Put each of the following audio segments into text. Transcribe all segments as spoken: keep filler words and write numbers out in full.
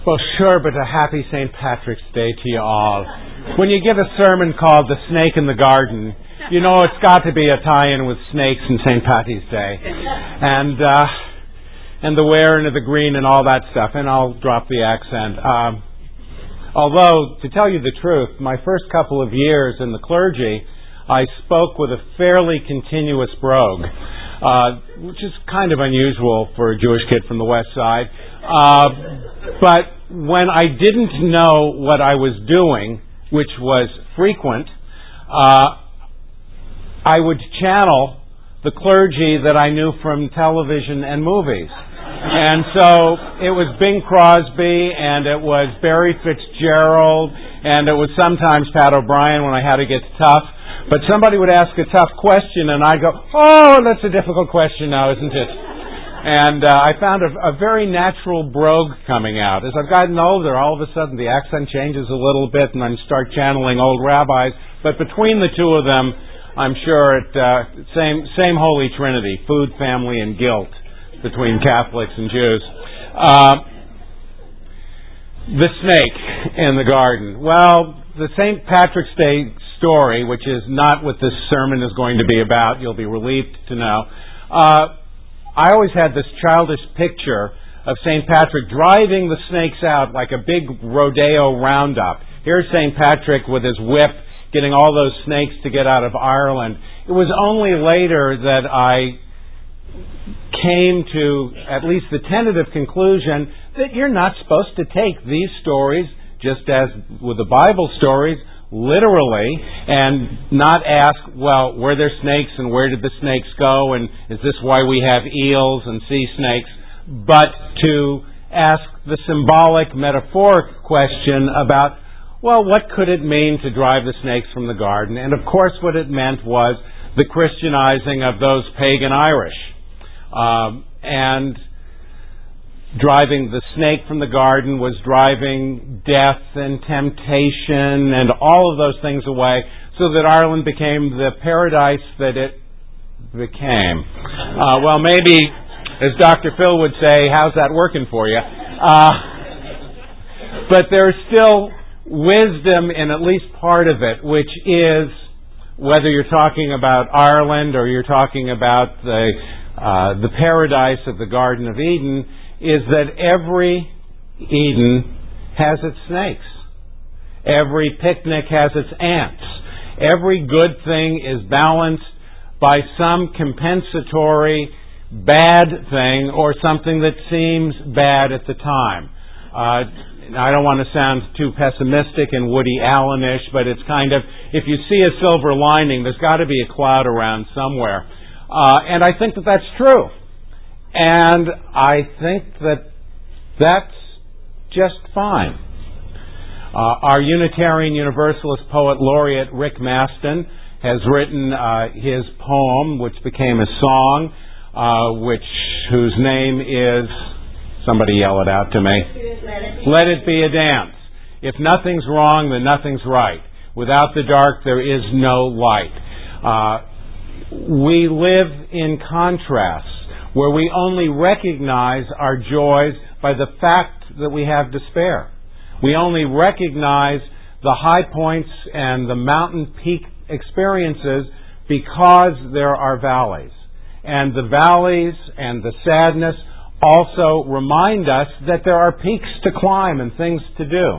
Well, sure, but a happy Saint Patrick's Day to you all. When you give a sermon called The Snake in the Garden, you know it's got to be a tie-in with snakes and Saint Patty's Day. And uh, and the wearing of the green and all that stuff. And I'll drop the accent. Um, although, to tell you the truth, my first couple of years in the clergy, I spoke with a fairly continuous brogue, uh, which is kind of unusual for a Jewish kid from the West Side. Uh, but when I didn't know what I was doing, which was frequent, uh, I would channel the clergy that I knew from television and movies. And so it was Bing Crosby, and it was Barry Fitzgerald, and it was sometimes Pat O'Brien when I had to get tough. But somebody would ask a tough question, and I'd go, oh, that's a difficult question now, isn't it? And uh, I found a, a very natural brogue coming out. As I've gotten older, all of a sudden the accent changes a little bit, and I start channeling old rabbis. But between the two of them, I'm sure it uh, same same Holy Trinity, food, family, and guilt between Catholics and Jews. Uh, the snake in the garden. Well, the Saint Patrick's Day story, which is not what this sermon is going to be about, you'll be relieved to know. Uh, I always had this childish picture of Saint Patrick driving the snakes out like a big rodeo roundup. Here's Saint Patrick with his whip getting all those snakes to get out of Ireland. It was only later that I came to at least the tentative conclusion that you're not supposed to take these stories, just as with the Bible stories, literally, and not ask, well, were there snakes and where did the snakes go, and is this why we have eels and sea snakes, but to ask the symbolic, metaphoric question about, well, what could it mean to drive the snakes from the garden? And of course what it meant was the Christianizing of those pagan Irish. Um, and driving the snake from the garden was driving death and temptation and all of those things away, so that Ireland became the paradise that it became. Uh, well, maybe, as Doctor Phil would say, how's that working for you? Uh, but there's still wisdom in at least part of it, which is, whether you're talking about Ireland or you're talking about the uh, the paradise of the Garden of Eden, is that every Eden has its snakes. Every picnic has its ants. Every good thing is balanced by some compensatory bad thing or something that seems bad at the time. Uh, I don't want to sound too pessimistic and Woody Allen-ish, but it's kind of, if you see a silver lining, there's got to be a cloud around somewhere. Uh, and I think that that's true. And I think that that's just fine. Uh, our Unitarian Universalist poet laureate, Rick Maston, has written uh, his poem, which became a song, uh, which whose name is, somebody yell it out to me. Let it be a dance. If nothing's wrong, then nothing's right. Without the dark, there is no light. Uh, we live in contrasts, where we only recognize our joys by the fact that we have despair. We only recognize the high points and the mountain peak experiences because there are valleys. And the valleys and the sadness also remind us that there are peaks to climb and things to do.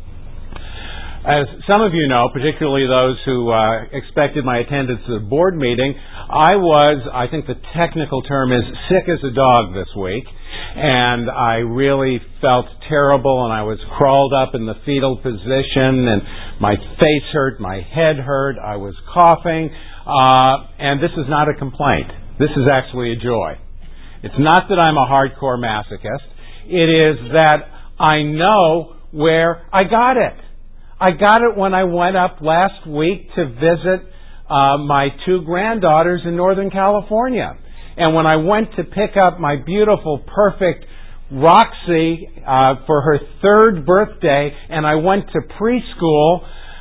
As some of you know, particularly those who uh, expected my attendance at the board meeting, I was, I think the technical term is, sick as a dog this week. And I really felt terrible, and I was crawled up in the fetal position, and my face hurt, my head hurt, I was coughing. Uh, and this is not a complaint. This is actually a joy. It's not that I'm a hardcore masochist. It is that I know where I got it. I got it when I went up last week to visit uh, my two granddaughters in Northern California. And when I went to pick up my beautiful, perfect Roxy uh, for her third birthday, and I went to preschool,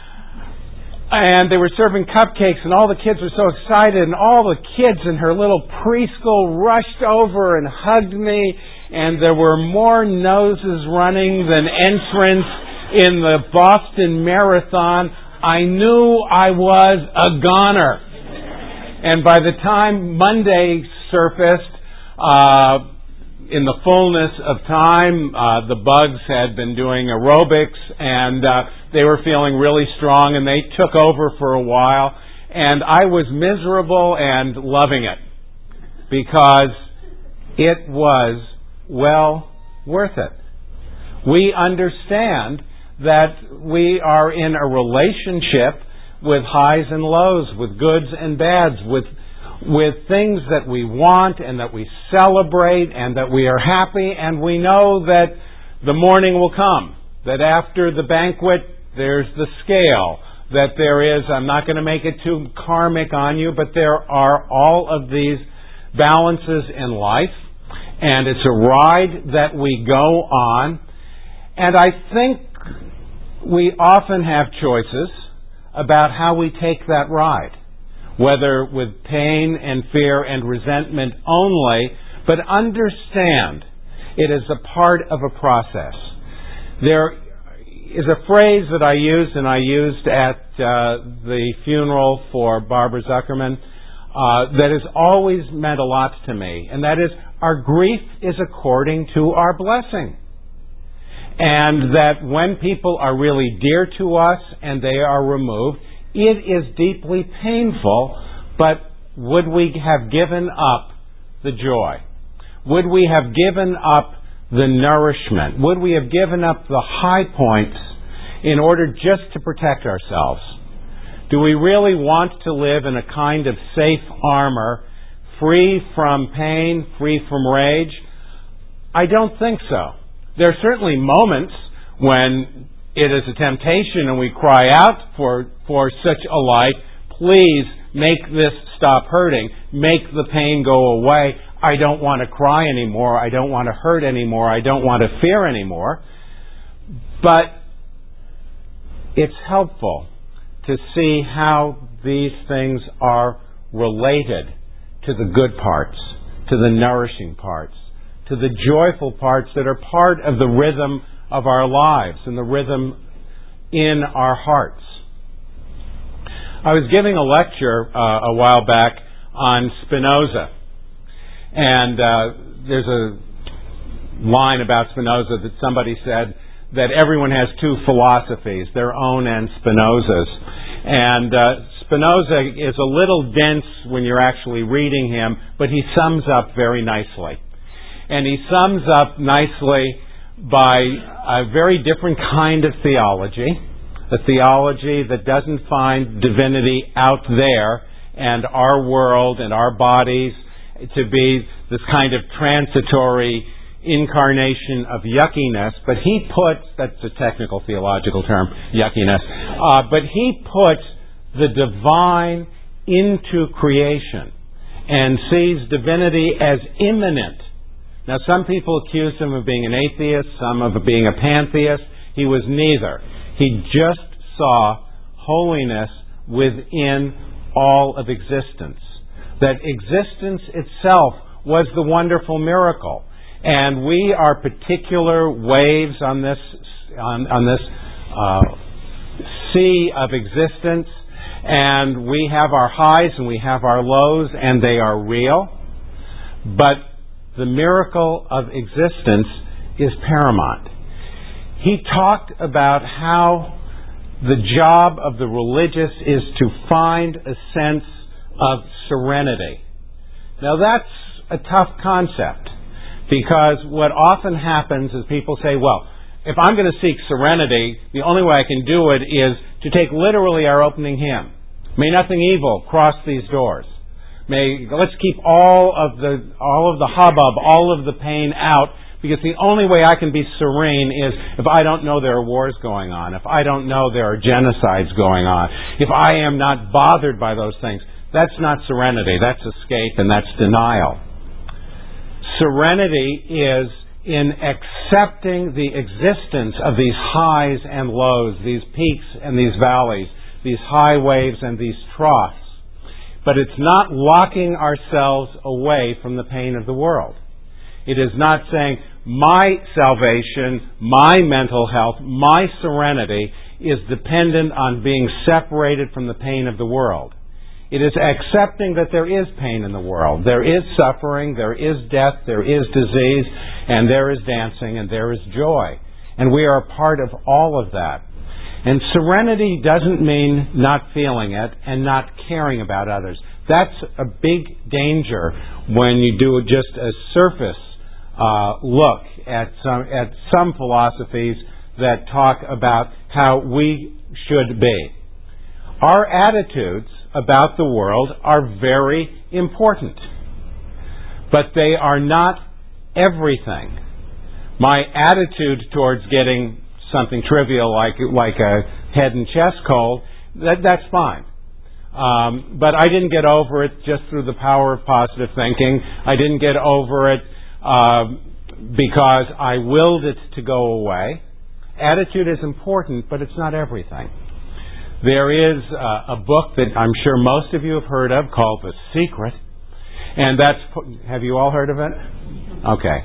and they were serving cupcakes, and all the kids were so excited, and all the kids in her little preschool rushed over and hugged me, and there were more noses running than entrants in the Boston Marathon, I knew I was a goner. And by the time Monday surfaced, uh, in the fullness of time, uh, the bugs had been doing aerobics, and uh, they were feeling really strong, and they took over for a while. And I was miserable and loving it because it was well worth it. We understand that we are in a relationship with highs and lows, with goods and bads, with with things that we want and that we celebrate and that we are happy, and we know that the morning will come, that after the banquet there's the scale, that there is, I'm not going to make it too karmic on you, but there are all of these balances in life, and it's a ride that we go on, and I think we often have choices about how we take that ride, whether with pain and fear and resentment only, but understand it is a part of a process. There is a phrase that I used, and I used at uh, the funeral for Barbara Zuckerman, uh, that has always meant a lot to me, and that is, our grief is according to our blessing. And that when people are really dear to us and they are removed, it is deeply painful, but would we have given up the joy? Would we have given up the nourishment? Would we have given up the high points in order just to protect ourselves? Do we really want to live in a kind of safe armor, free from pain, free from rage? I don't think so. There are certainly moments when it is a temptation and we cry out for, for such a light, please make this stop hurting, make the pain go away. I don't want to cry anymore. I don't want to hurt anymore. I don't want to fear anymore. But it's helpful to see how these things are related to the good parts, to the nourishing parts, to the joyful parts that are part of the rhythm of our lives and the rhythm in our hearts. I was giving a lecture uh, a while back on Spinoza, and uh, there's a line about Spinoza that somebody said that everyone has two philosophies, their own and Spinoza's. And uh, Spinoza is a little dense when you're actually reading him, but he sums up very nicely. And he sums up nicely by a very different kind of theology, a theology that doesn't find divinity out there and our world and our bodies to be this kind of transitory incarnation of yuckiness, but he puts, that's a technical theological term, yuckiness, uh, but he puts the divine into creation and sees divinity as immanent. Now, some people accused him of being an atheist, some of being a pantheist. He was neither. He just saw holiness within all of existence. That existence itself was the wonderful miracle. And we are particular waves on this on, on this uh, sea of existence, and we have our highs and we have our lows, and they are real. But the miracle of existence is paramount. He talked about how the job of the religious is to find a sense of serenity. Now that's a tough concept, because what often happens is people say, well, if I'm going to seek serenity, the only way I can do it is to take literally our opening hymn. May nothing evil cross these doors. May let's keep all of the all of the hubbub, all of the pain out, because the only way I can be serene is if I don't know there are wars going on, if I don't know there are genocides going on, if I am not bothered by those things. That's not serenity. That's escape, and that's denial. Serenity is in accepting the existence of these highs and lows, these peaks and these valleys, these high waves and these troughs. But it's not locking ourselves away from the pain of the world. It is not saying my salvation, my mental health, my serenity is dependent on being separated from the pain of the world. It is accepting that there is pain in the world. There is suffering, there is death, there is disease, and there is dancing, and there is joy. And we are a part of all of that. And serenity doesn't mean not feeling it and not caring about others. That's a big danger when you do just a surface uh, look at some at some philosophies that talk about how we should be. Our attitudes about the world are very important, but they are not everything. My attitude towards getting something trivial like like a head and chest cold, that, that's fine. Um, but I didn't get over it just through the power of positive thinking. I didn't get over it uh, because I willed it to go away. Attitude is important, but it's not everything. There is uh, a book that I'm sure most of you have heard of called The Secret. And that's... Have you all heard of it? Okay.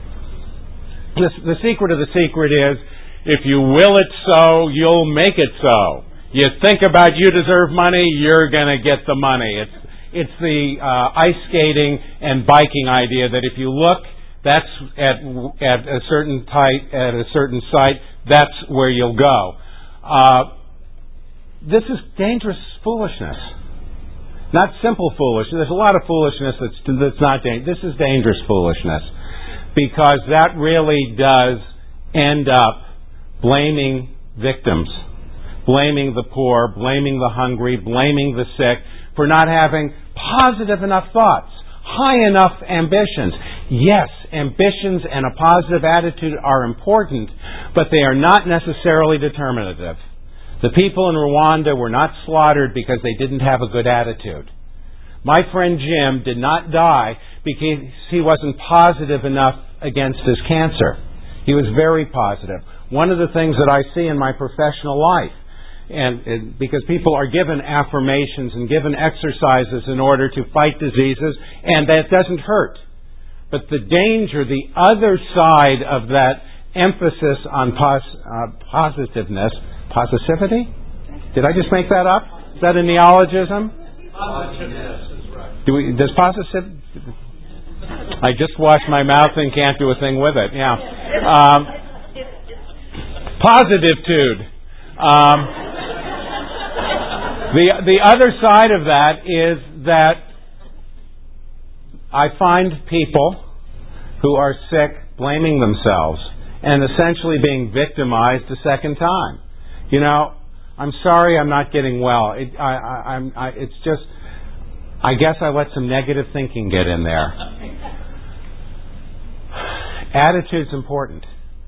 The, the secret of The Secret is, if you will it so, you'll make it so. You think about you deserve money, you're going to get the money. It's it's the uh, ice skating and biking idea that if you look, that's at at a certain type at a certain site, that's where you'll go. Uh, this is dangerous foolishness, not simple foolishness. There's a lot of foolishness that's that's not dangerous. This is dangerous foolishness because that really does end up blaming victims. Blaming the poor, blaming the hungry, blaming the sick for not having positive enough thoughts, high enough ambitions. Yes, ambitions and a positive attitude are important, but they are not necessarily determinative. The people in Rwanda were not slaughtered because they didn't have a good attitude. My friend Jim did not die because he wasn't positive enough against his cancer. He was very positive. One of the things that I see in my professional life, and it, because people are given affirmations and given exercises in order to fight diseases, and that doesn't hurt. But the danger, the other side of that emphasis on pos, uh, positiveness, positivity? Did I just make that up? Is that a neologism? Positiveness is right. Do we, does positive... I just washed my mouth and can't do a thing with it. Yeah. Um, positivitude. Um, The the other side of that is that I find people who are sick blaming themselves and essentially being victimized a second time. You know, I'm sorry I'm not getting well. It, I, I, I'm, I, it's just, I guess I let some negative thinking get in there. Attitude's important.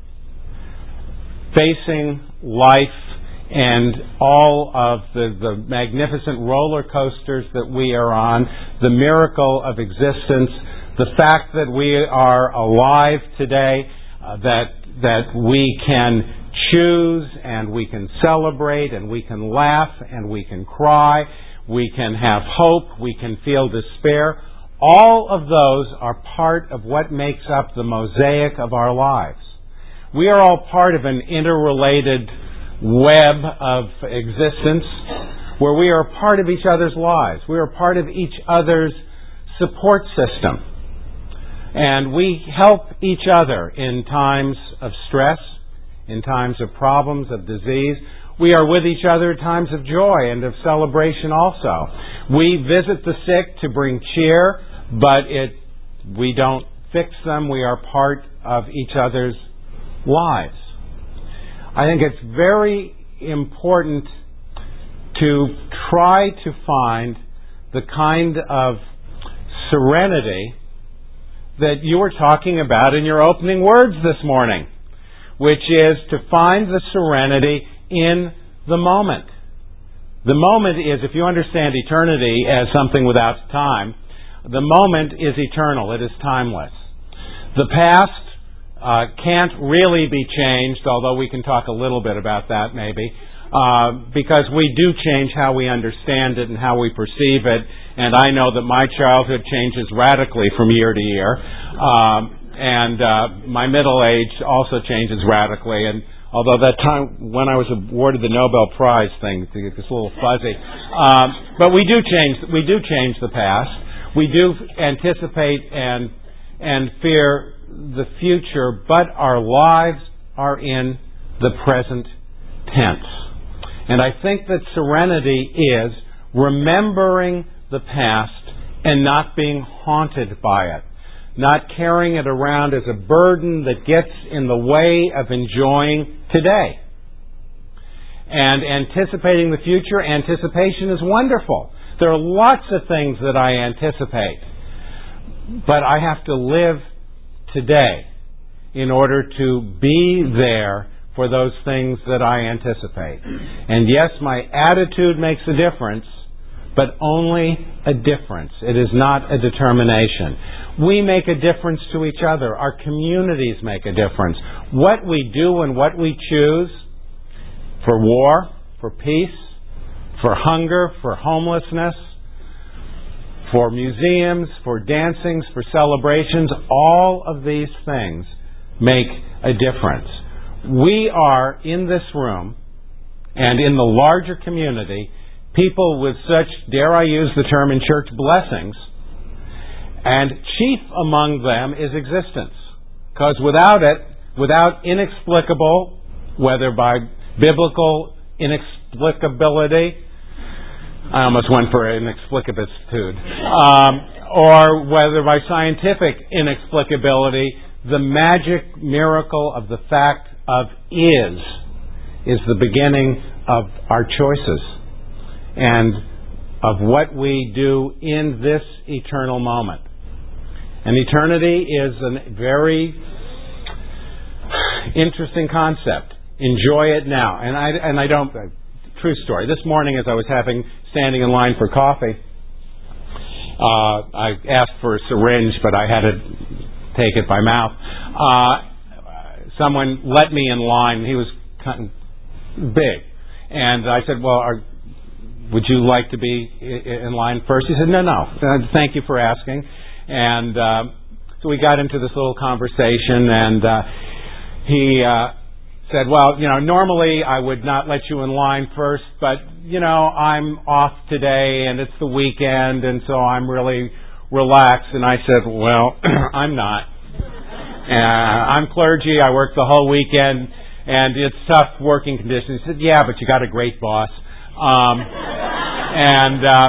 Facing life and all of the, the magnificent roller coasters that we are on, the miracle of existence, the fact that we are alive today, uh, that that we can choose and we can celebrate and we can laugh and we can cry, we can have hope, we can feel despair. All of those are part of what makes up the mosaic of our lives. We are all part of an interrelated web of existence where we are a part of each other's lives. We are part of each other's support system. And we help each other in times of stress, in times of problems, of disease. We are with each other at times of joy and of celebration also. We visit the sick to bring cheer, but it we don't fix them. We are part of each other's lives. I think it's very important to try to find the kind of serenity that you were talking about in your opening words this morning, which is to find the serenity in the moment. The moment is, if you understand eternity as something without time, the moment is eternal. It is timeless. The past uh, can't really be changed, although we can talk a little bit about that maybe, uh, because we do change how we understand it and how we perceive it. And I know that my childhood changes radically from year to year. Um, and uh, my middle age also changes radically. And although that time when I was awarded the Nobel Prize thing, it's a little fuzzy. Um, but we do change. We do change the past. We do anticipate and and fear the future, but our lives are in the present tense. And I think that serenity is remembering the past and not being haunted by it, not carrying it around as a burden that gets in the way of enjoying today. And anticipating the future, anticipation is wonderful. There are lots of things that I anticipate, but I have to live today in order to be there for those things that I anticipate. And yes, my attitude makes a difference, but only a difference. It is not a determination. We make a difference to each other. Our communities make a difference. What we do and what we choose for war, for peace, for hunger, for homelessness, for museums, for dancings, for celebrations, all of these things make a difference. We are in this room and in the larger community people with such, dare I use the term in church, blessings, and chief among them is existence. Because without it, without inexplicable, whether by biblical inexplicability, I almost went for inexplicability, um, or whether by scientific inexplicability, the magic miracle of the fact of is, is the beginning of our choices and of what we do in this eternal moment. And eternity is a very interesting concept. Enjoy it now. And I, and I don't, uh, true story. This morning as I was having, standing in line for coffee, uh, I asked for a syringe, but I had to take it by mouth. Uh, someone let me in line. He was kind of big. And I said, well, are, would you like to be in line first? He said, no, no. Uh, thank you for asking. And uh, so we got into this little conversation, and uh, he uh, said, well, you know, normally I would not let you in line first, but, you know, I'm off today, and it's the weekend, and so I'm really relaxed. And I said, well, I'm not. Uh, I'm clergy. I work the whole weekend, and it's tough working conditions. He said, yeah, but you got a great boss. Um, and, uh,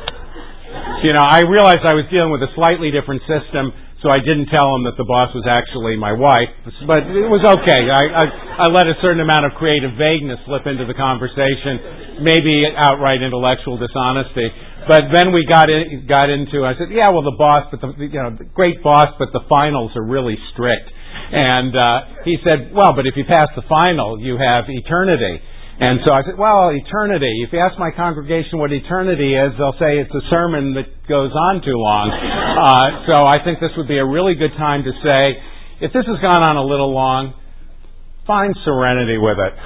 you know, I realized I was dealing with a slightly different system, so I didn't tell him that the boss was actually my wife. But it was okay. I, I, I let a certain amount of creative vagueness slip into the conversation, maybe outright intellectual dishonesty. But then we got in, got into, I said, yeah, well, the boss, but the, you know, the great boss, but the finals are really strict. And uh, he said, well, but if you pass the final, you have eternity. And so I said, well, eternity. If you ask my congregation what eternity is, they'll say it's a sermon that goes on too long. Uh, so I think this would be a really good time to say, if this has gone on a little long, find serenity with it.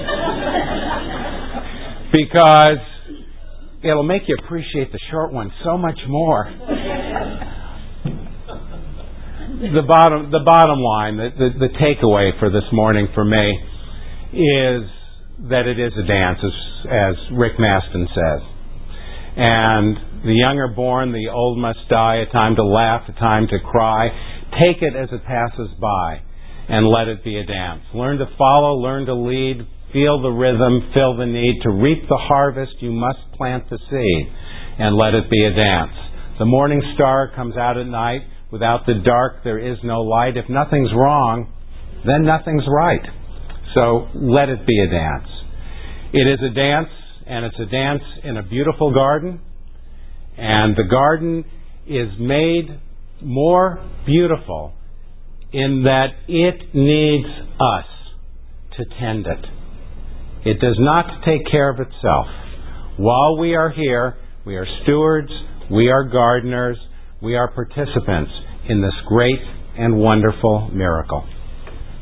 Because it'll make you appreciate the short one so much more. The bottom, the bottom line, the, the, the takeaway for this morning for me is that it is a dance, as, as Rick Maston says. And the young are born, the old must die, a time to laugh, a time to cry. Take it as it passes by and let it be a dance. Learn to follow, learn to lead, feel the rhythm, feel the need. To reap the harvest, you must plant the seed and let it be a dance. The morning star comes out at night. Without the dark, there is no light. If nothing's wrong, then nothing's right. So let it be a dance. It is a dance, and it's a dance in a beautiful garden. And the garden is made more beautiful in that it needs us to tend it. It does not take care of itself. While we are here, we are stewards, we are gardeners, we are participants in this great and wonderful miracle.